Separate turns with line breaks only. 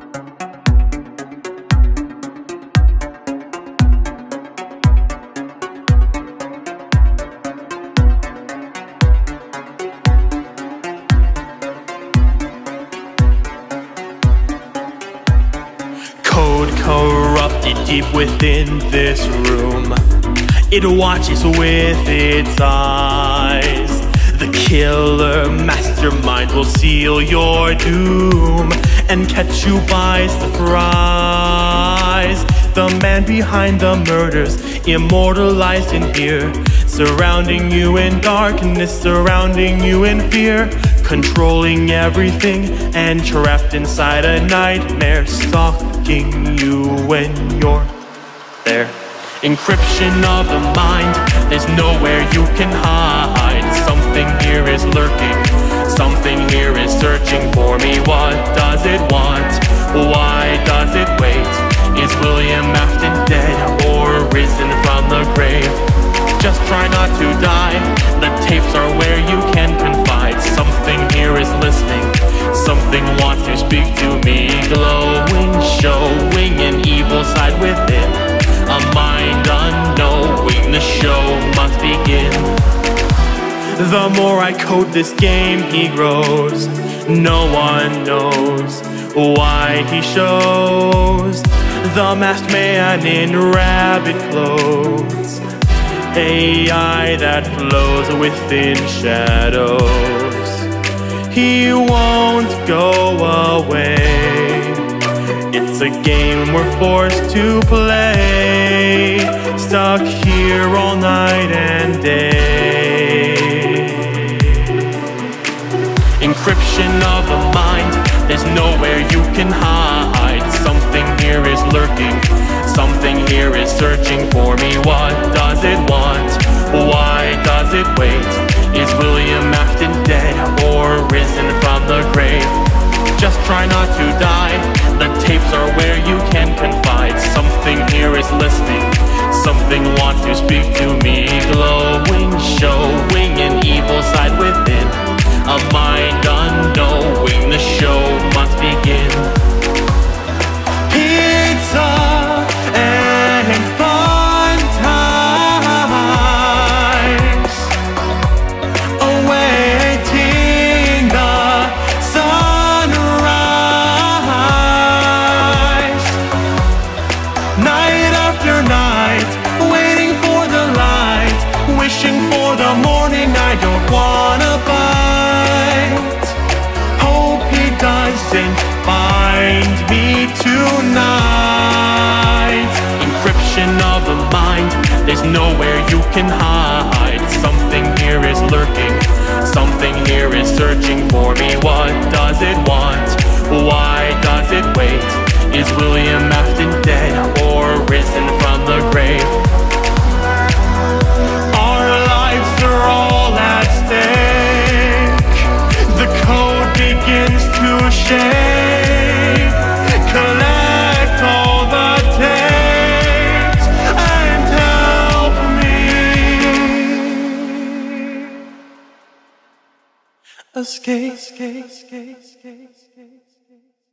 Code corrupted deep within this room. It watches with its eyes. The killer mastermind will seal your doom and catch you by surprise. The man behind the murders, immortalized in here, surrounding you in darkness, surrounding you in fear, controlling everything and trapped inside a nightmare, stalking you when you're there. Encryption of the mind, there's nowhere you can hide. Something here is lurking, something here is searching for me. What does it want? Why does it wait? Is William Afton dead or risen from the grave? Just try not to die, the tapes are where you can confide. Something here is listening, something wants to speak to me. Glowing, showing an evil side within, a mind unknowing, the show must begin. The more I code this game, he grows. No one knows why he shows the masked man in rabbit clothes, AI that flows within shadows. He won't go away. It's a game we're forced to play, stuck here all night and day. Encryption of the mind, there's nowhere you can hide. Something here is lurking, something here is searching for me. What does it want? Why does it wait? Is William Afton dead or risen from the grave? Just try not to die, the tapes are where you can confide. Something here is listening, something wants to speak to me. Glowing, showing an evil side within, a mind unknowing, the show must begin. Pizza and fun times, awaiting the sunrise. Night after night, waiting for the light, wishing for the morning I don't wanna bite. Hope he doesn't find me tonight. Encryption of the mind, there's nowhere you can hide. Something here is lurking, something here is searching for me. What does it want? Why does it wait? Is William Afton dead or risen from the grave? Our lives are all at stake. The code begins to shake. Collect all the tapes and help me escape.